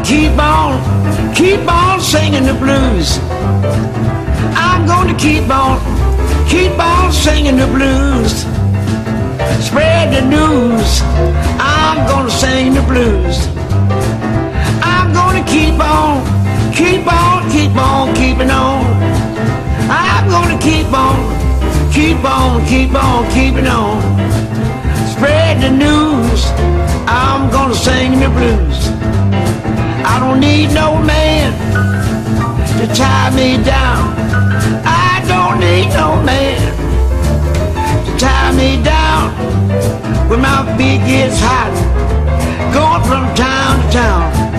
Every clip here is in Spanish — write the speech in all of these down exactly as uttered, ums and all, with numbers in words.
keep on, keep on singing the blues. I'm gonna keep on, keep on singing the blues. Spread the news, I'm gonna sing the blues. I'm gonna keep on, keep on, keep on, keeping on. I'm gonna keep on, keep on, keep on, keeping on. Spread the news, I'm gonna sing the blues. I don't need no man to tie me down. I don't need no man to tie me down. When my feet gets hot, going from town to town.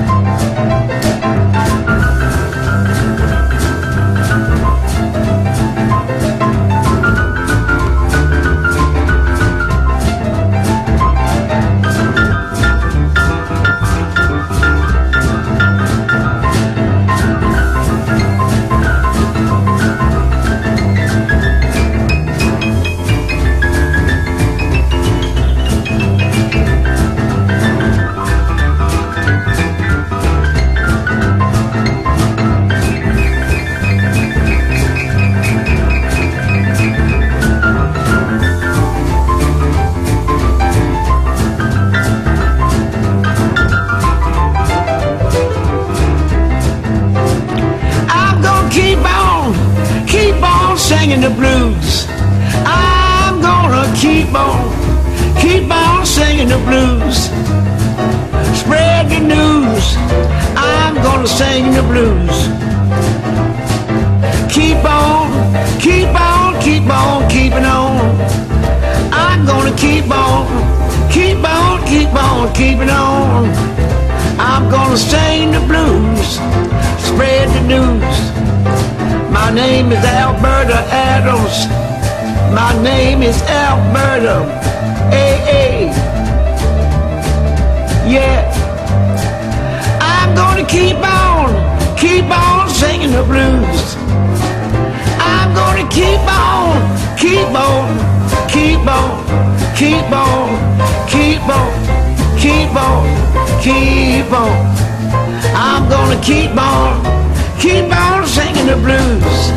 Singing the blues. I'm gonna keep on, keep on singing the blues. Spread the news, I'm gonna sing the blues. Keep on, keep on, keep on, keeping on. I'm gonna keep on, keep on, keep on, keeping on. I'm gonna sing the blues, spread the news. My name is Alberta Adams. My name is Alberta. Hey, hey. Yeah. I'm gonna keep on, keep on singing the blues. I'm gonna keep on, keep on, keep on, keep on, keep on, keep on, keep on. I'm gonna keep on, keep on singing the blues.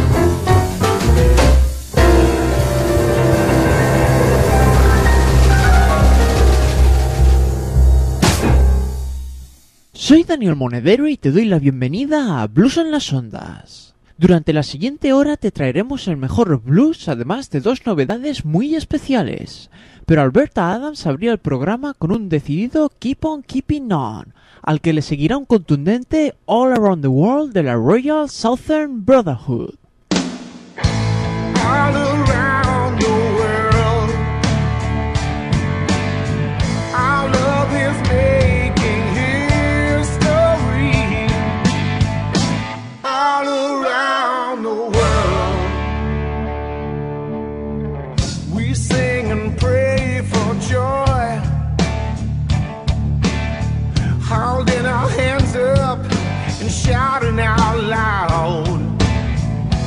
Soy Daniel Monedero y te doy la bienvenida a Blues en las Ondas. Durante la siguiente hora te traeremos el mejor blues, además de dos novedades muy especiales. Pero Alberta Adams abría el programa con un decidido Keep on Keeping On, al que le seguirá un contundente All Around the World de la Royal Southern Brotherhood. All around the world, our love is making history. All around the world, we sing and pray for joy, holding our hands up and shouting out loud.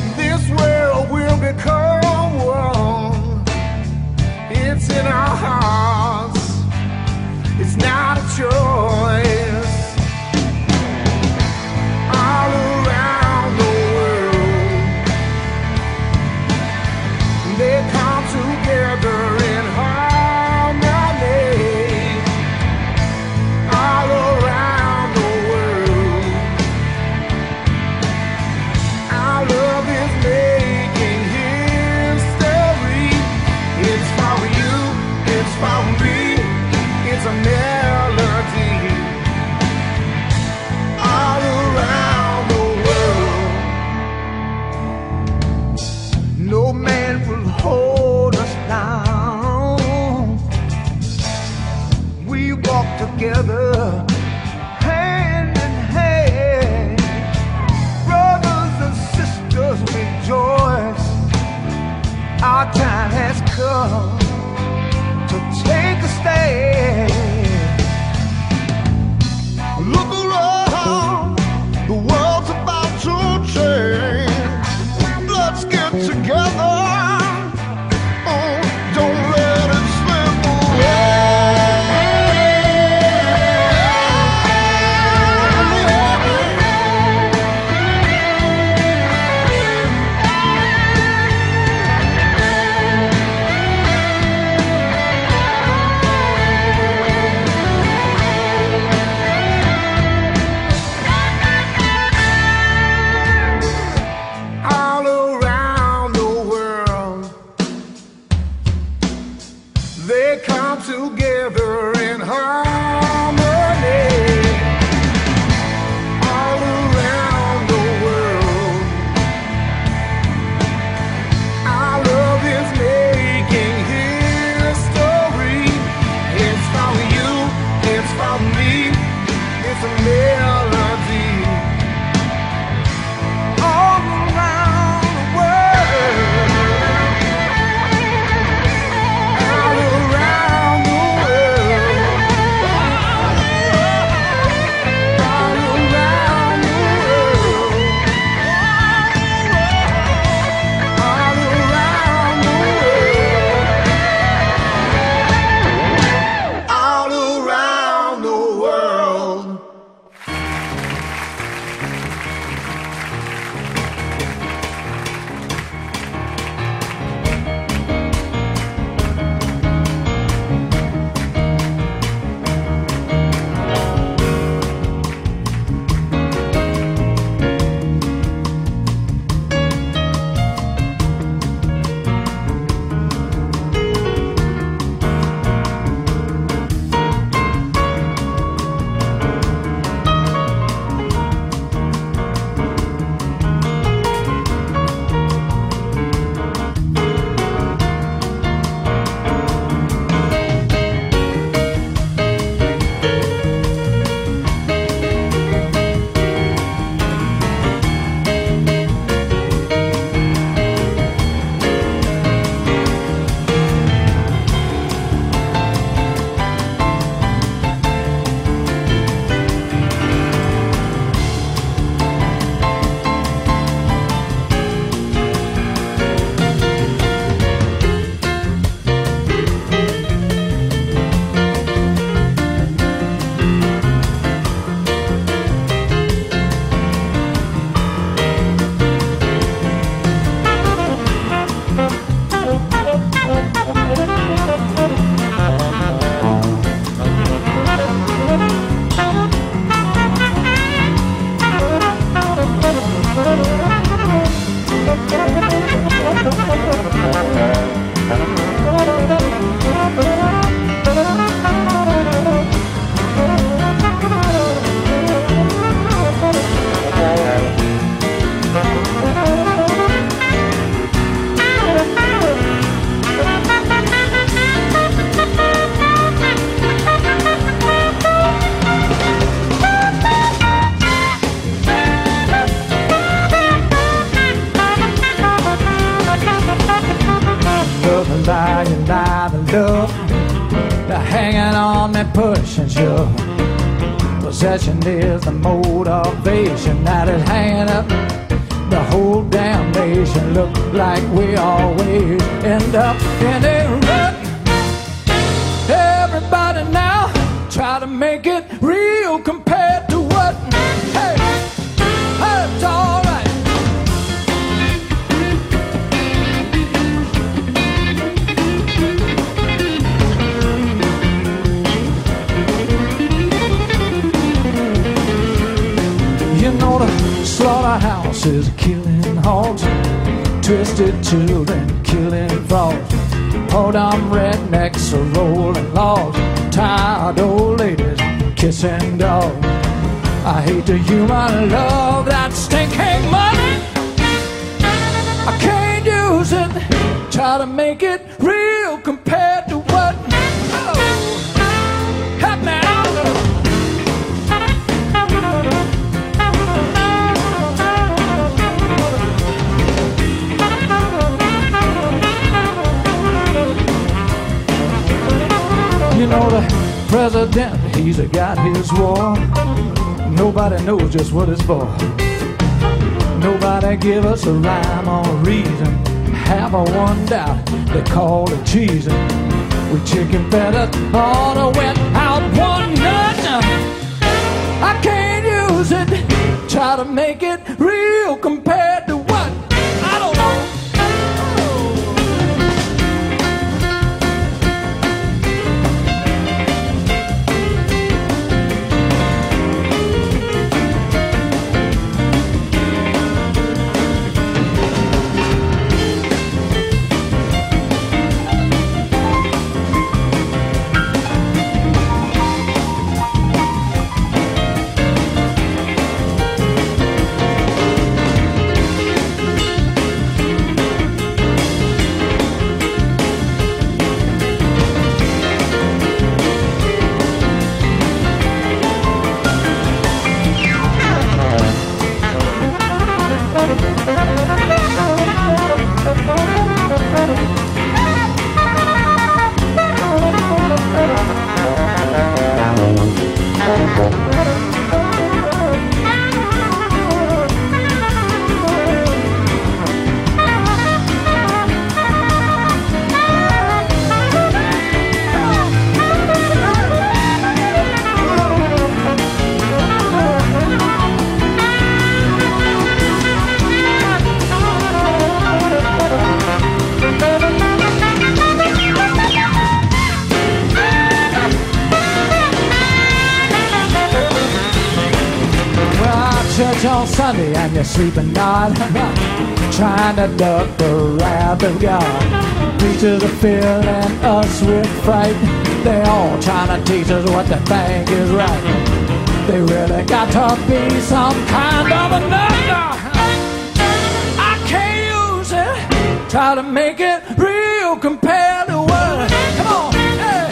possession is the motivation that is hanging up the whole damn nation. Look like we always end up in a rut. Everybody now try to make it real compared to what? Hey, it's all right. You know the slaughterhouse is killing hogs, twisted children killing frogs. Hold on, rednecks are rolling logs, tired old ladies kissing dogs. I hate the human love, that stinking money. I can't use it, try to make it real compared to what? Oh, help me out. You know the president, he's got his war. Nobody knows just what it's for. Nobody give us a rhyme or a reason. Have a one doubt, they call it treason. We chicken feathers on a wet out one nut. I can't use it, try to make it real compared to what? I don't know. On Sunday and you're sleeping not trying to duck the wrath of God. Preachers are filling us with fright. They all trying to teach us what they think is right. They really got to be some kind of a nut. I can't use it, try to make it real compared to what? Come on, hey.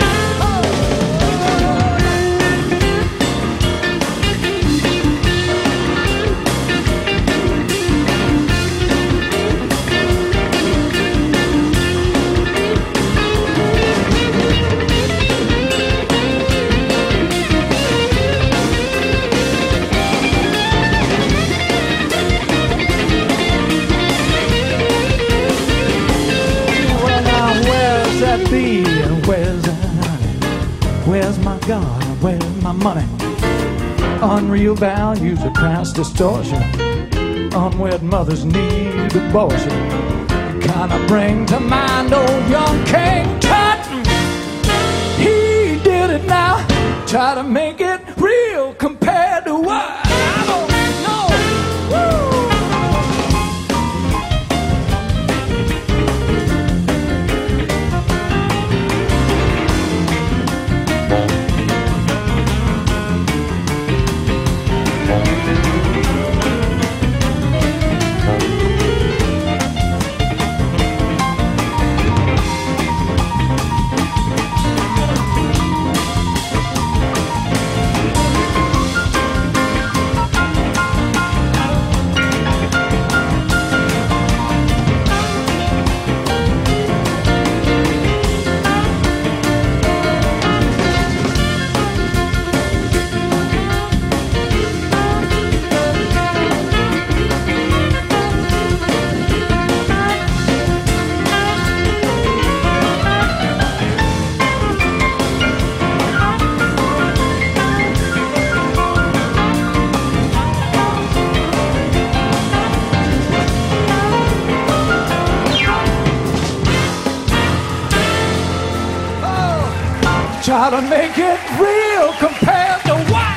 Be and where's where's my God, where's my money? Unreal values of crass distortion. Unwed mothers need abortion. Kinda bring to mind old young King Tut. He did it now, try to make it real compared to what? I don't know. Woo! gotta make it real compared to what?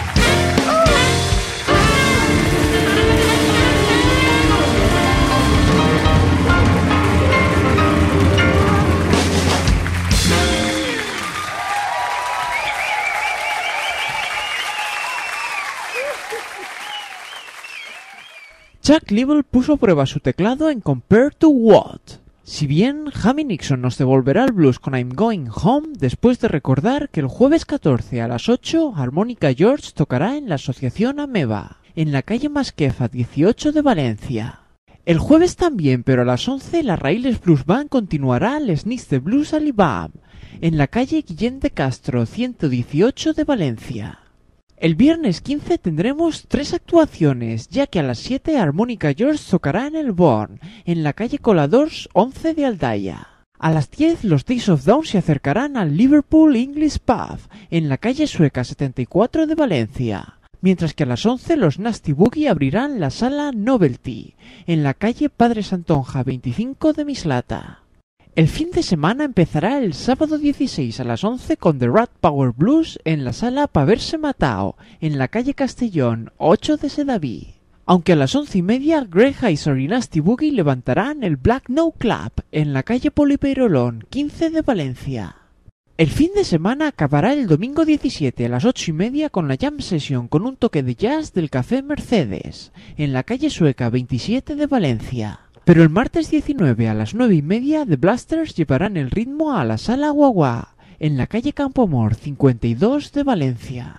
Chuck Leavell puso a prueba su teclado en Compared to What. Si bien Jamie Nixon nos devolverá el blues con I'm Going Home, después de recordar que el jueves catorce a las ocho Harmonica George tocará en la Asociación Ameba, en la calle Masquefa dieciocho de Valencia. El jueves también, pero a las once, la Raíles Blues Band continuará el Sneaks de Blues Alibam, en la calle Guillén de Castro ciento dieciocho de Valencia. El viernes quince tendremos tres actuaciones, ya que a las siete Harmonica George tocará en el Born, en la calle Coladors once de Aldaya. A las diez los Days of Dawn se acercarán al Liverpool English Pub, en la calle Sueca setenta y cuatro de Valencia. Mientras que a las once los Nasty Boogie abrirán la sala Novelty, en la calle Padre Santonja veinticinco de Mislata. El fin de semana empezará el sábado dieciséis a las once con The Rat Power Blues en la sala Paverse Matao, en la calle Castellón ocho de Sedaví. Aunque a las once y media Greg Heiser y Nasty Boogie levantarán el Black No Club en la calle Polipeirolón quince de Valencia. El fin de semana acabará el domingo diecisiete a las ocho y media con la Jam Session con un toque de jazz del Café Mercedes, en la calle Sueca veintisiete de Valencia. Pero el martes diecinueve a las nueve y media The Blasters llevarán el ritmo a la sala Guagua, en la calle Campomor cincuenta y dos de Valencia.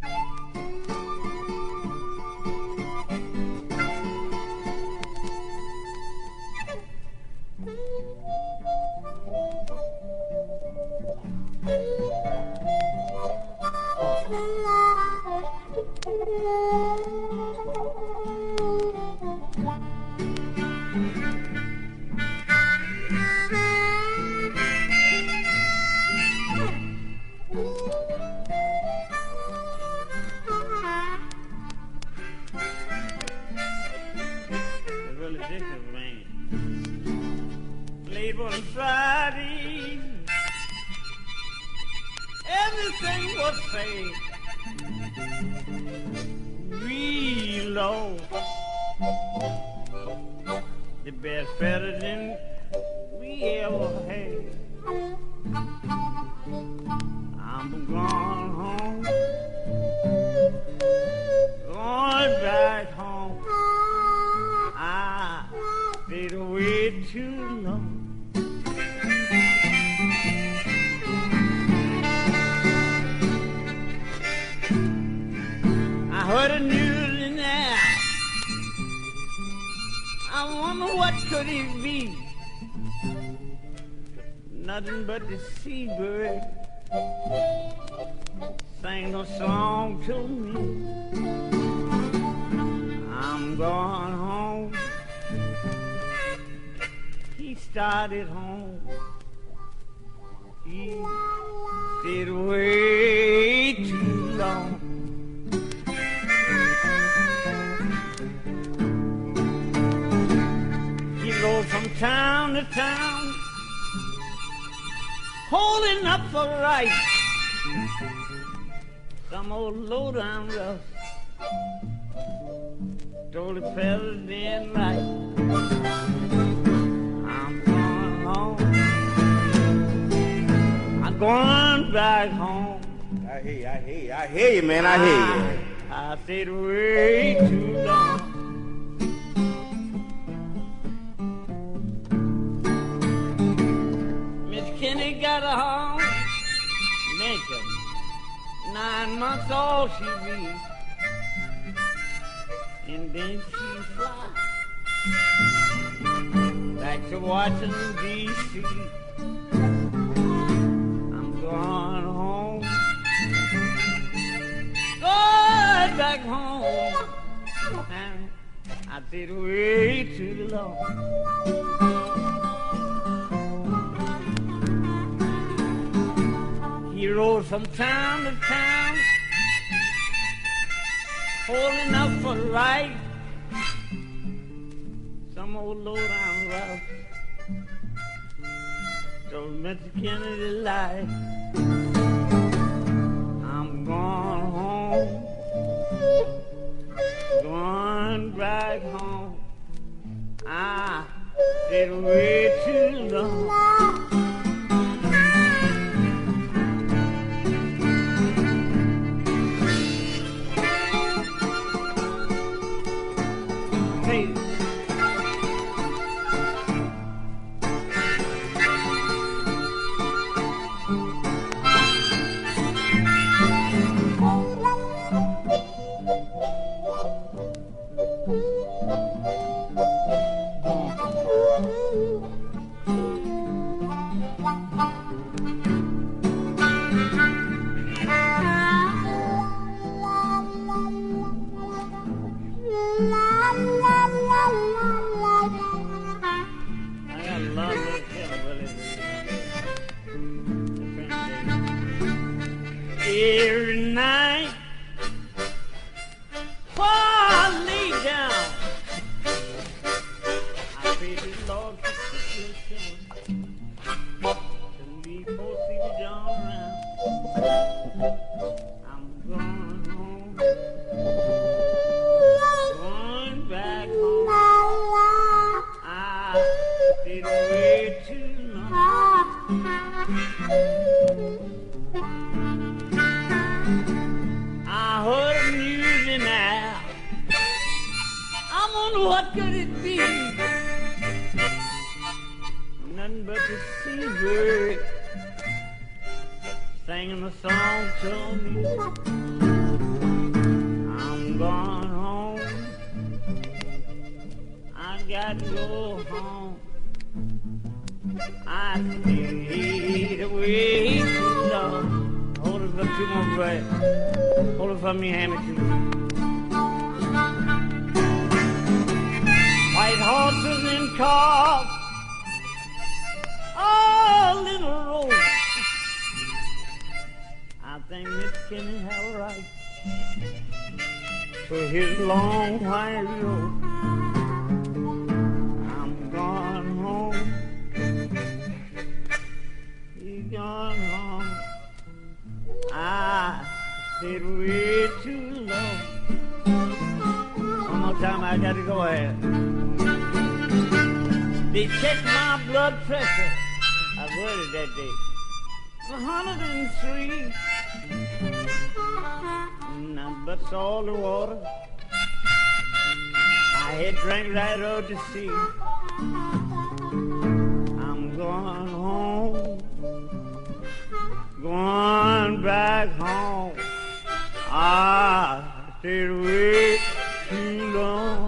On Friday, everything was fake, real low. The best president we ever had. I'm gone home, going back home. I stayed away too long. I heard the news in there. I wonder what could it be? Nothing but the seabird sang a song to me. I'm going home. He started home. He stayed away too long. He goes from town to town, holding up for right. Some old low-down rough stole the president right. I'm going home. I'm going back home. I hear you, I hear you, I hear you, man, I hear you. I, I stayed way too long. Miss Kenny got a home, Lincoln, nine months old she be, and then she fly back to Washington, D C I'm going home, going back home, and I did way too long. He rode from town to town, holding up for right. Some old low-down rough told Mister Kennedy lie. I'm going home, going back home. I did way too long. Hey. Every night before I lay down, I pray the Lord to leave poor Stevie John around. I'm going home, going back home. I stayed away too long. I heard music now. I'm wondering what could it be? Nothing but the sea bird singing a song to me. I'm going home. I got to go home. I stayed away too long. Hold it for two more breaths. Hold it for me, hand it to me. White horses and cars, all in a row. I think Miss Kenny have a right for his long white road. I'm gone home. He's gone home. I stayed way too long. One more time, I gotta go ahead. They checked my blood pressure. I was that day. one hundred three. Now, but all the water I had drank right out to sea. I'm going home, going back home. I stayed away too long.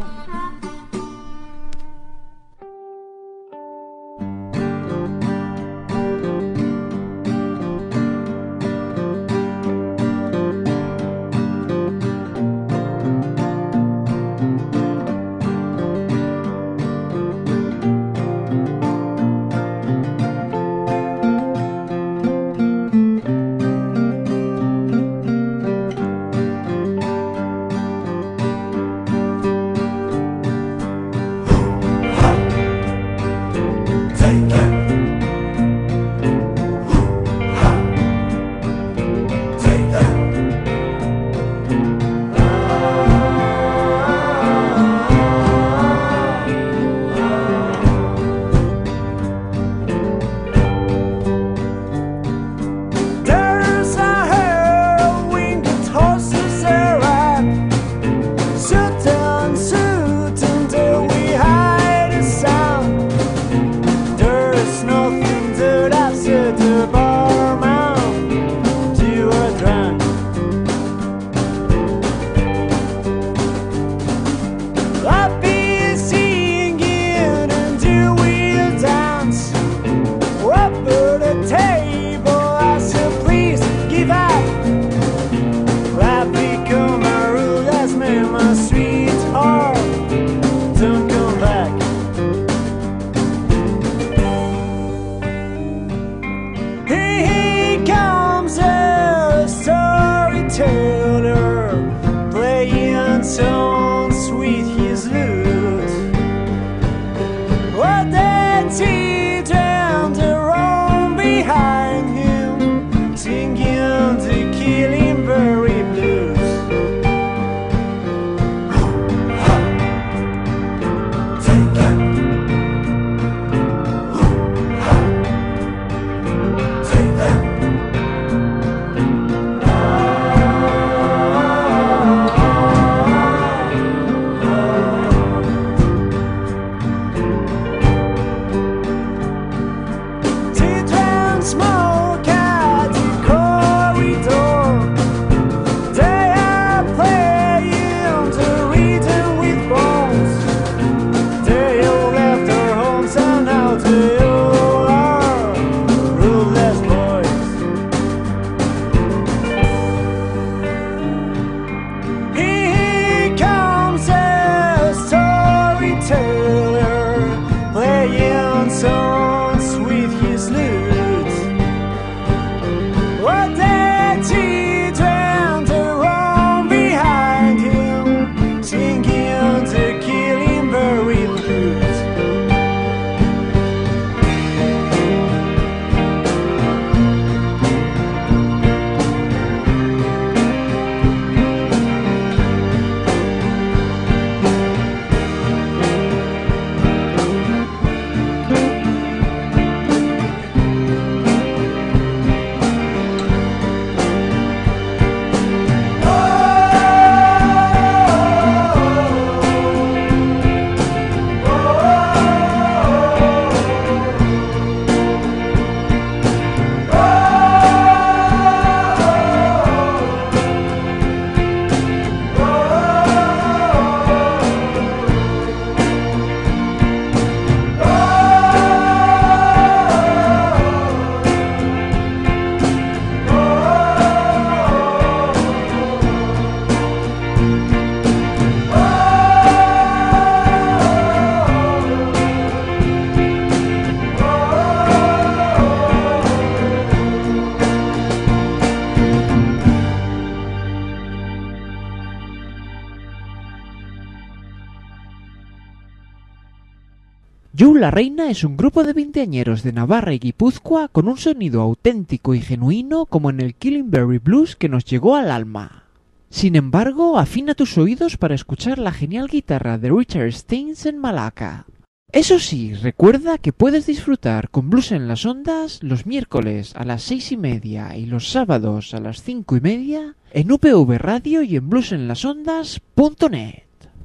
You La Reina es un grupo de veinteañeros de Navarra y Guipúzcoa con un sonido auténtico y genuino como en el Killing Berry Blues que nos llegó al alma. Sin embargo, afina tus oídos para escuchar la genial guitarra de Richard Steins en Malaca. Eso sí, recuerda que puedes disfrutar con Blues en las Ondas los miércoles a las seis y media y los sábados a las cinco y media en U P V Radio y en blues en las ondas punto net.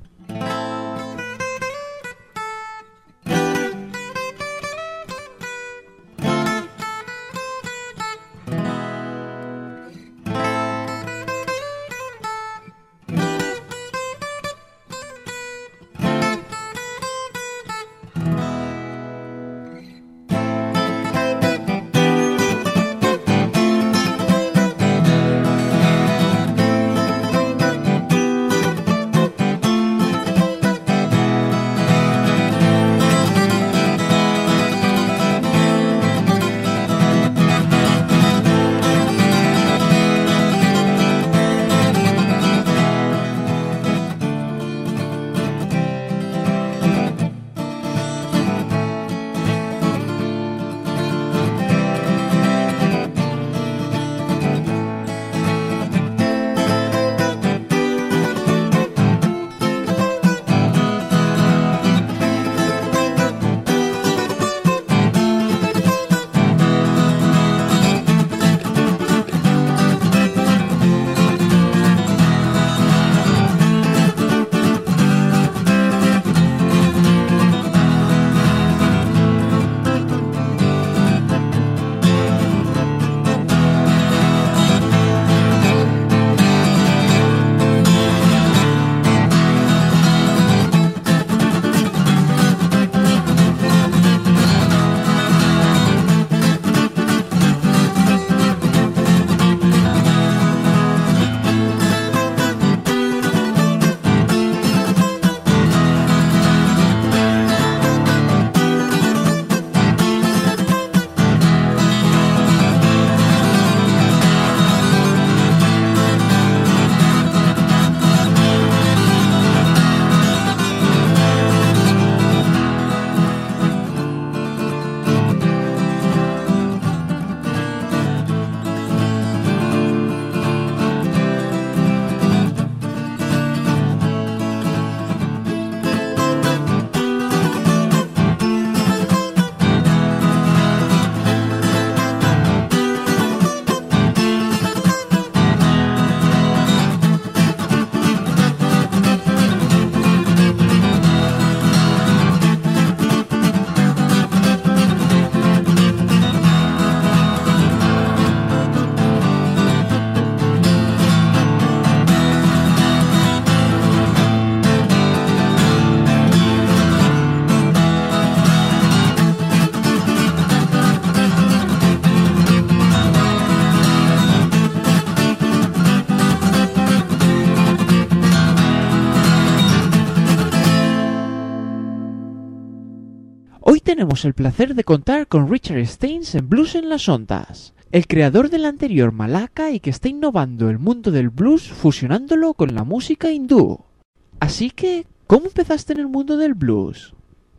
Hoy tenemos el placer de contar con Richard Steins en Blues en las Ondas, el creador del anterior Malaca y que está innovando el mundo del blues fusionándolo con la música hindú. Así que, ¿cómo empezaste en el mundo del blues?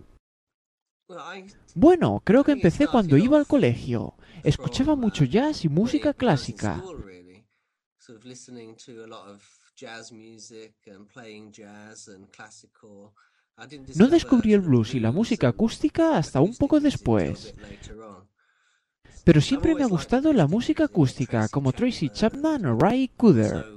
Bueno, creo que empecé cuando iba al colegio. Escuchaba mucho jazz y música clásica. No descubrí el blues y la música acústica hasta un poco después. Pero siempre me ha gustado la música acústica, como Tracy Chapman o Ry Cooder.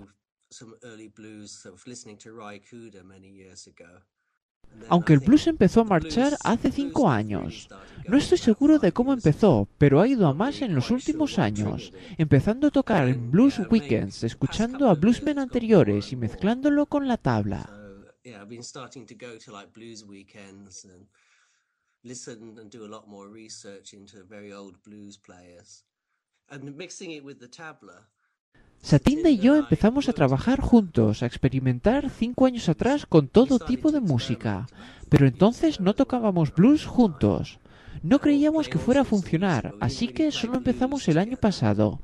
Aunque el blues empezó a marchar hace cinco años. No estoy seguro de cómo empezó, pero ha ido a más en los últimos años, empezando a tocar en blues weekends, escuchando a bluesmen anteriores y mezclándolo con la tabla. Yeah, I've been starting to go to like blues weekends and listen and do a lot more research into very old blues players and mixing it with the tabla. Satinda y yo empezamos a trabajar juntos, a experimentar cinco años atrás con todo tipo de música, pero entonces no tocábamos blues juntos. No creíamos que fuera a funcionar, así que solo empezamos el año pasado.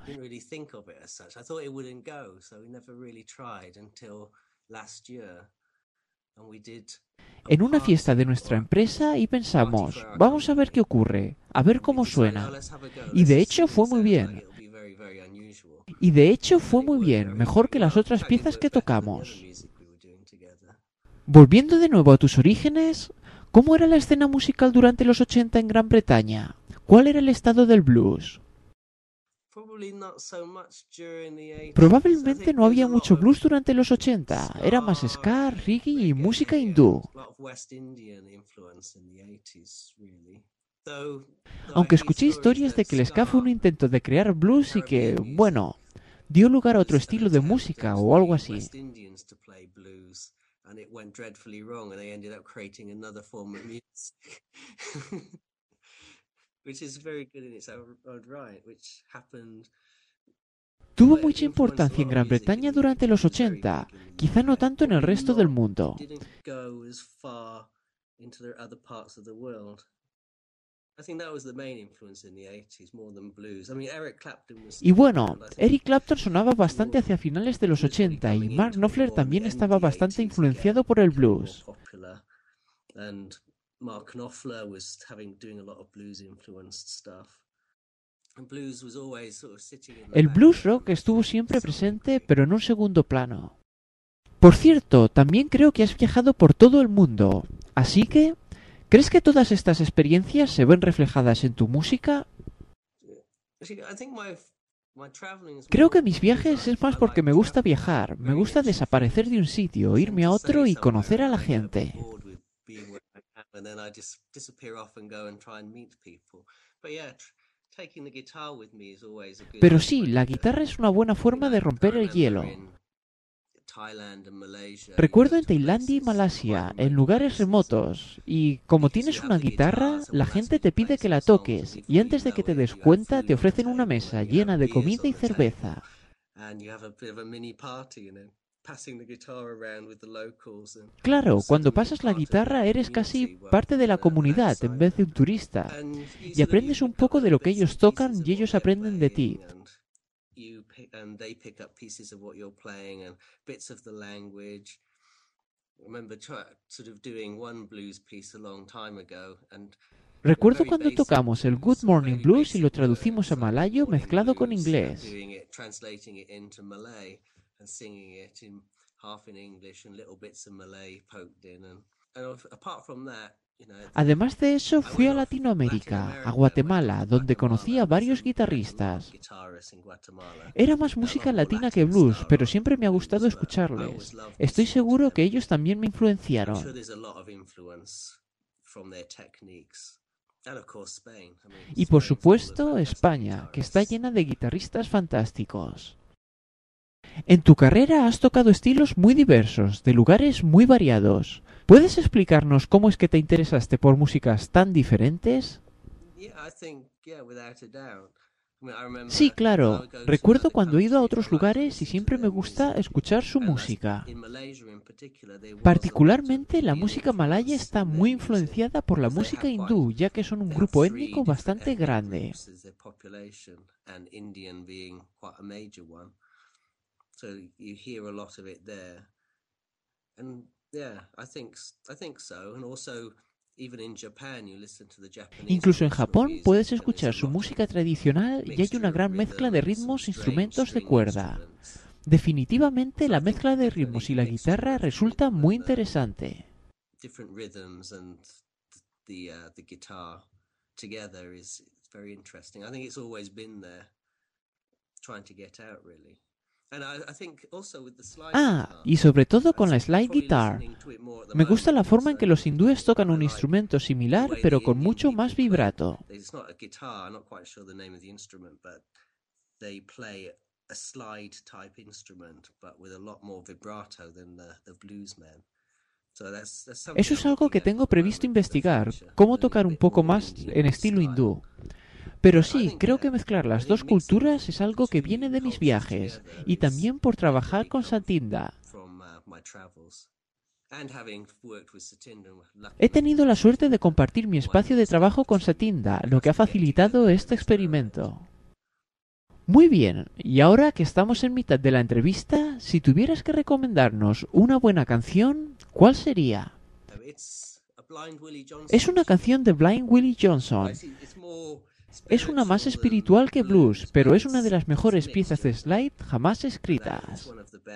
en una fiesta de nuestra empresa y pensamos, vamos a ver qué ocurre, a ver cómo suena. Y de hecho fue muy bien. Y de hecho fue muy bien, mejor que las otras piezas que tocamos. Volviendo de nuevo a tus orígenes, ¿cómo era la escena musical durante los ochenta en Gran Bretaña? ¿Cuál era el estado del blues? Probablemente no había mucho blues durante los ochenta, era más ska, reggae y música hindú. Aunque escuché historias de que el ska fue un intento de crear blues y que, bueno, dio lugar a otro estilo de música o algo así. And it went dreadfully wrong, and they ended up creating another form of music, which is very good in its own right, which happened. Tuvo mucha importancia en Gran Bretaña durante los ochenta, quizá no tanto en el resto del mundo. Y bueno, Eric Clapton sonaba bastante hacia finales de los ochenta y Mark Knopfler también estaba bastante influenciado por el blues. El blues rock estuvo siempre presente, pero en un segundo plano. Por cierto, también creo que has viajado por todo el mundo, así que ¿crees que todas estas experiencias se ven reflejadas en tu música? Creo que mis viajes es más porque me gusta viajar, me gusta desaparecer de un sitio, irme a otro y conocer a la gente. Pero sí, la guitarra es una buena forma de romper el hielo. Recuerdo en Tailandia y Malasia, en lugares remotos, y como tienes una guitarra, la gente te pide que la toques, y antes de que te des cuenta te ofrecen una mesa llena de comida y cerveza. Claro, cuando pasas la guitarra eres casi parte de la comunidad en vez de un turista, y aprendes un poco de lo que ellos tocan y ellos aprenden de ti. You pick, and they pick up pieces of what you're playing and bits of the language. I remember try, sort of doing one blues piece a long time ago, and recuerdo cuando tocamos el Good Morning Blues y lo traducimos a malayo mezclado con inglés. Translating it into Malay and singing it in half in English and little bits of Malay poked in, and, and apart from that. Además de eso, fui a Latinoamérica, a Guatemala, donde conocí a varios guitarristas. Era más música latina que blues, pero siempre me ha gustado escucharles. Estoy seguro que ellos también me influenciaron. Y por supuesto, España, que está llena de guitarristas fantásticos. En tu carrera has tocado estilos muy diversos, de lugares muy variados. ¿Puedes explicarnos cómo es que te interesaste por músicas tan diferentes? Sí, claro. Recuerdo cuando he ido a otros lugares y siempre me gusta escuchar su música. Particularmente la música malaya está muy influenciada por la música hindú, ya que son un grupo étnico bastante grande. So you hear a lot of it there, and yeah, I think I think so. And also, even in Japan, you listen to the Japanese. Incluso en Japón puedes escuchar su música tradicional y hay una gran mezcla de ritmos e instrumentos de cuerda. Definitivamente, la mezcla de ritmos y la guitarra resulta muy interesante. Different rhythms and the uh, the guitar together is very interesting. I think it's always been there, trying to get out really. Ah, y sobre todo con la slide guitar. Me gusta la forma en que los hindúes tocan un instrumento similar, pero con mucho más vibrato. Eso es algo que tengo previsto investigar, cómo tocar un poco más en estilo hindú. Pero sí, creo que mezclar las dos culturas es algo que viene de mis viajes, y también por trabajar con Satinda. He tenido la suerte de compartir mi espacio de trabajo con Satinda, lo que ha facilitado este experimento. Muy bien, y ahora que estamos en mitad de la entrevista, si tuvieras que recomendarnos una buena canción, ¿cuál sería? Es una canción de Blind Willie Johnson. Es una más espiritual que blues, pero es una de las mejores piezas de slide jamás escritas.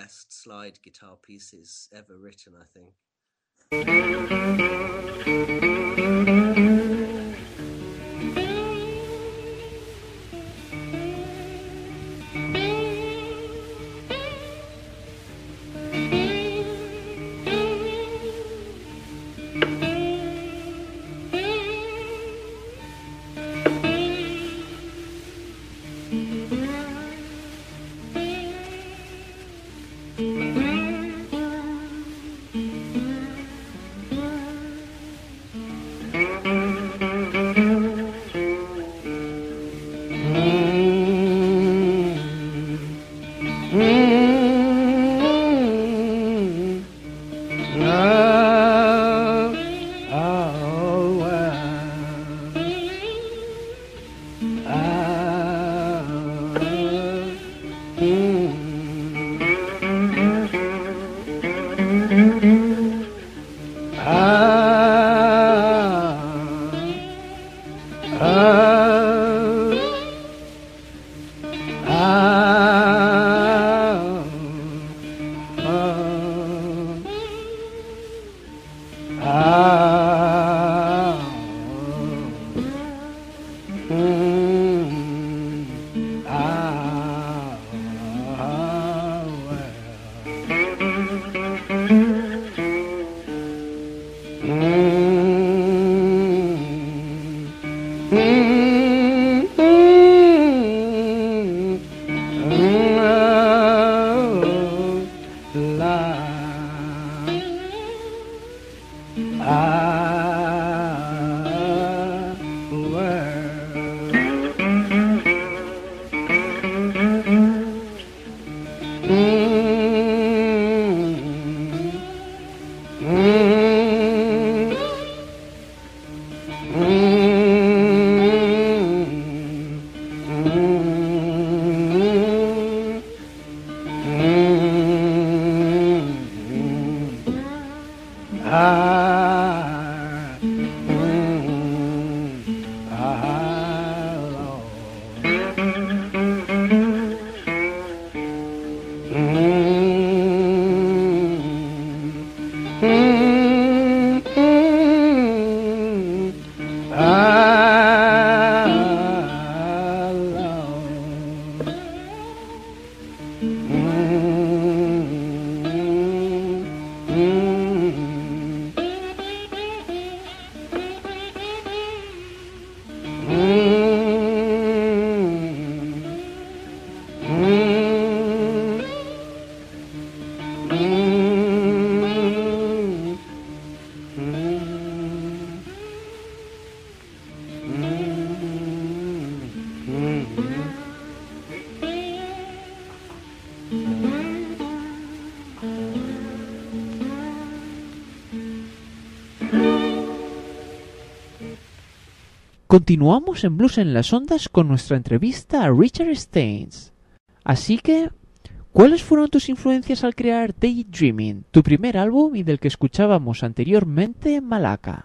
Continuamos en Blues en las Ondas con nuestra entrevista a Richard Staines. Así que, ¿cuáles fueron tus influencias al crear Daydreaming, tu primer álbum y del que escuchábamos anteriormente Malacca?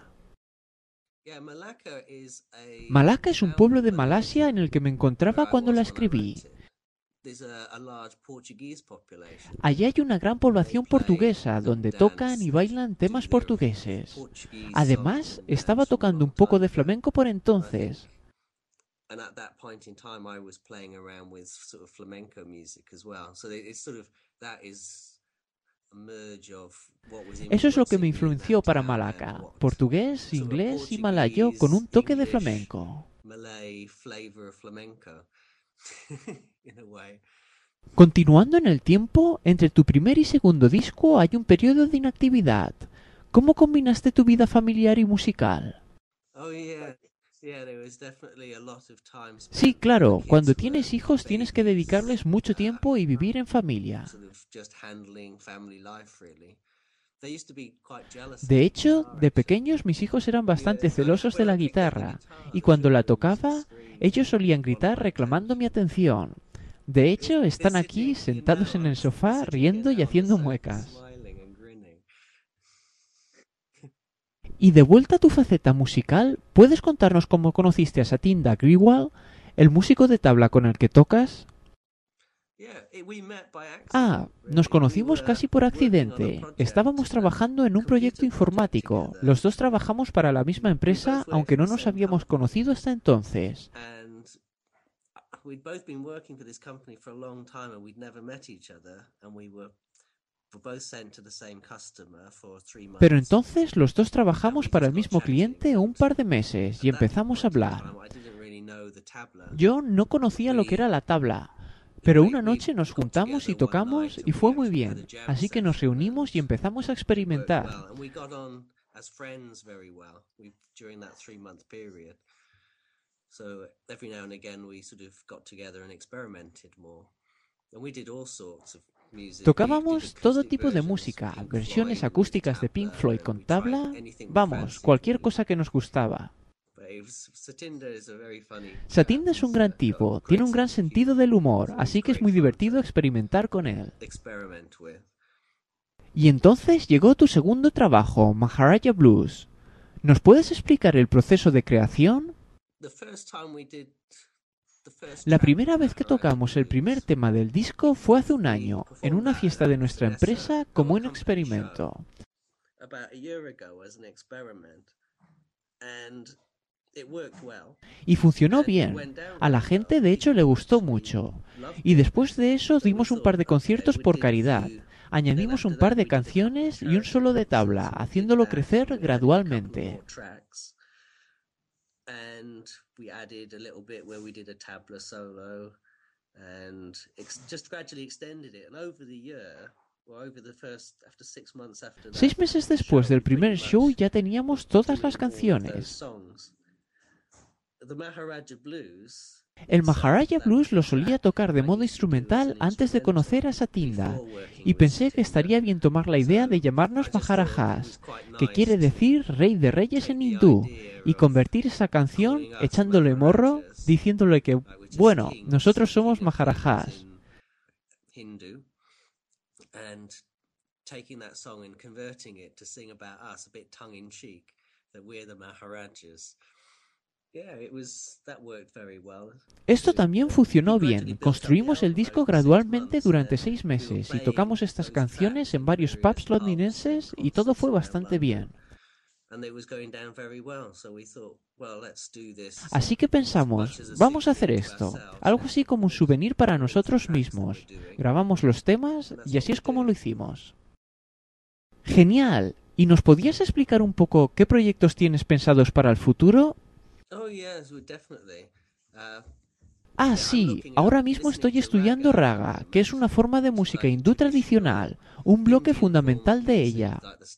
Malacca es un pueblo de Malasia en el que me encontraba cuando la escribí. Allí hay una gran población portuguesa donde tocan y bailan temas portugueses. Además, estaba tocando un poco de flamenco por entonces. Eso es lo que me influenció para Malacca: portugués, inglés y malayo con un toque de flamenco. Continuando en el tiempo, entre tu primer y segundo disco hay un periodo de inactividad. ¿Cómo combinaste tu vida familiar y musical? Sí, claro, cuando tienes hijos tienes que dedicarles mucho tiempo y vivir en familia. De hecho, de pequeños mis hijos eran bastante celosos de la guitarra, y cuando la tocaba, ellos solían gritar reclamando mi atención. De hecho, están aquí sentados en el sofá riendo y haciendo muecas. Y de vuelta a tu faceta musical, ¿puedes contarnos cómo conociste a Satinder Grewal, el músico de tabla con el que tocas? Ah, nos conocimos casi por accidente. Estábamos trabajando en un proyecto informático. Los dos trabajamos para la misma empresa, aunque no nos habíamos conocido hasta entonces. Pero entonces los dos trabajamos para el mismo cliente un par de meses y empezamos a hablar. Yo no conocía lo que era la tabla, pero una noche nos juntamos y tocamos y fue muy bien. Así que nos reunimos y empezamos a experimentar. Tocábamos todo tipo de música, versiones acústicas de Pink Floyd con tabla, vamos, cualquier cosa que nos gustaba. Satinder es un gran tipo, tiene un gran sentido del humor, así que es muy divertido experimentar con él. Y entonces llegó tu segundo trabajo, Maharaja Blues. ¿Nos puedes explicar el proceso de creación? La primera vez que tocamos el primer tema del disco fue hace un año, en una fiesta de nuestra empresa como un experimento. Y funcionó bien. A la gente de hecho le gustó mucho. Y después de eso dimos un par de conciertos por caridad. Añadimos un par de canciones y un solo de tabla, haciéndolo crecer gradualmente. We added a little bit where we did a tabla solo and ex- just gradually extended it. And over the year, or over the first, after six months after that, Seis meses después del primer show ya teníamos todas las canciones. The Maharaja Blues. El Maharaja Blues lo solía tocar de modo instrumental antes de conocer a Satinder, y pensé que estaría bien tomar la idea de llamarnos Maharajas, que quiere decir Rey de Reyes en hindú, y convertir esa canción echándole morro, diciéndole que, bueno, nosotros somos Maharajas. Esto también funcionó bien. Construimos el disco gradualmente durante seis meses y tocamos estas canciones en varios pubs londinenses y todo fue bastante bien. Así que pensamos, vamos a hacer esto, algo así como un souvenir para nosotros mismos. Grabamos los temas y así es como lo hicimos. Genial. ¿Y nos podías explicar un poco qué proyectos tienes pensados para el futuro? Ah, sí, ahora mismo estoy estudiando raga, que es una forma de música hindú tradicional, un bloque fundamental de ella.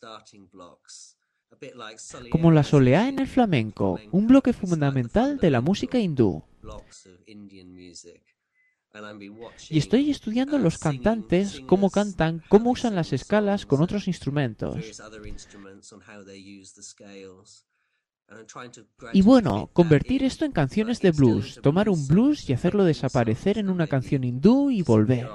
Como la soleá en el flamenco, un bloque fundamental de la música hindú. Y estoy estudiando los cantantes, cómo cantan, cómo usan las escalas con otros instrumentos. Y bueno, convertir esto en canciones de blues, tomar un blues y hacerlo desaparecer en una canción hindú y volver.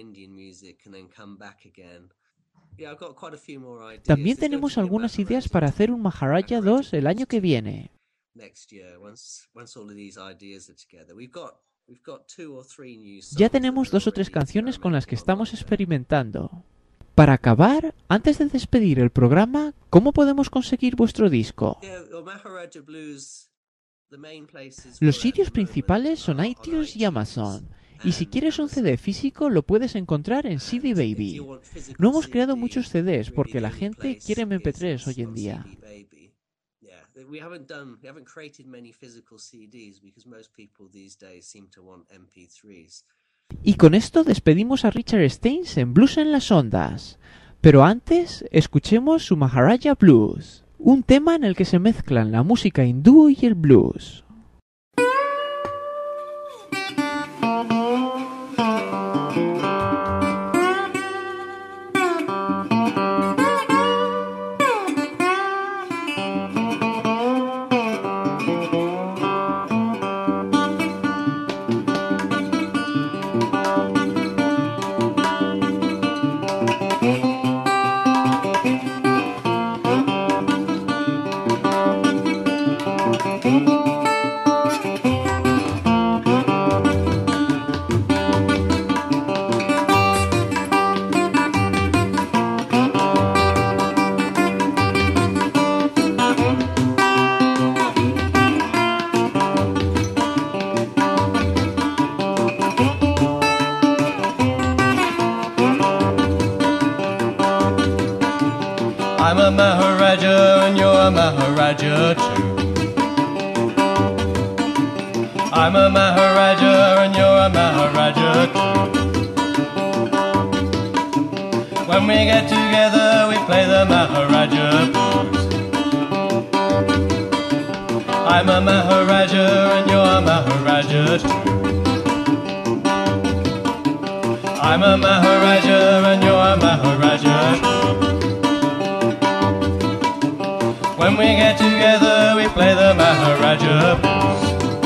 También tenemos algunas ideas para hacer un Maharaja dos el año que viene. Ya tenemos dos o tres canciones con las que estamos experimentando. Para acabar, antes de despedir el programa, ¿cómo podemos conseguir vuestro disco? Los sitios principales son iTunes y Amazon. Y si quieres un C D físico, lo puedes encontrar en C D Baby. No hemos creado muchos C Ds porque la gente quiere eme pe tres hoy en día. Y con esto despedimos a Richard Steins en Blues en las Ondas. Pero antes, escuchemos su Maharaja Blues, un tema en el que se mezclan la música hindú y el blues. Maharaja and you're a Maharaja too. I'm a Maharaja and you're a Maharaja too. When we get together we play the Maharaja blues. I'm a Maharaja and you're a Maharaja too. I'm a Maharaja and you're a Maharaja too. When we get together we play the Maharaja blues.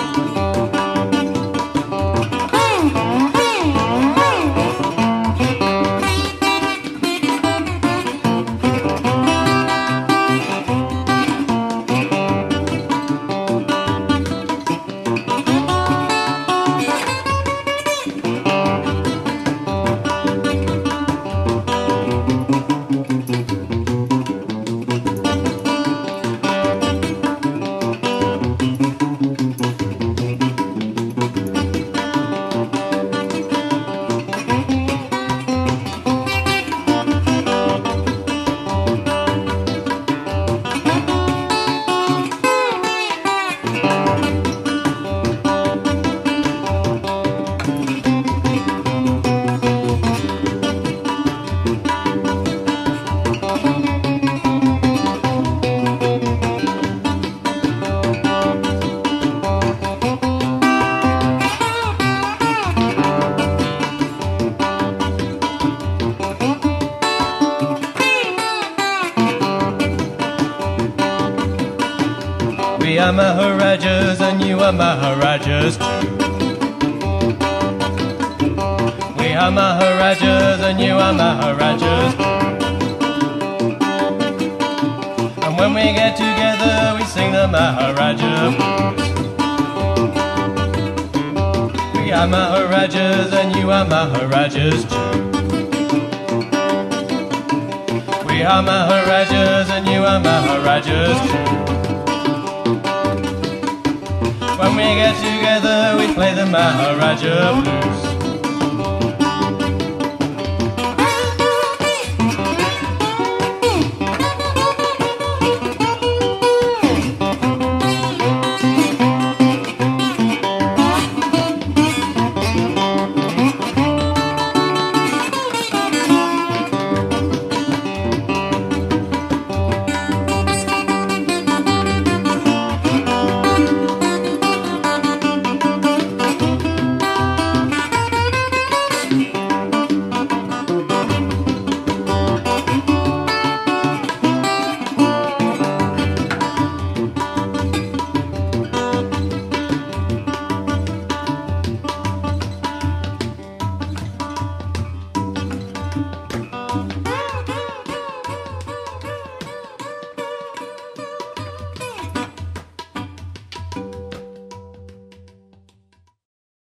We are Maharajas and you are Maharajas too. We are Maharajas and you are Maharajas too. And when we get together we sing the Maharaja blues. We are Maharajas and you are Maharajas too. We are Maharajas and you are Maharajas too. When we get together we play the Maharaja blues.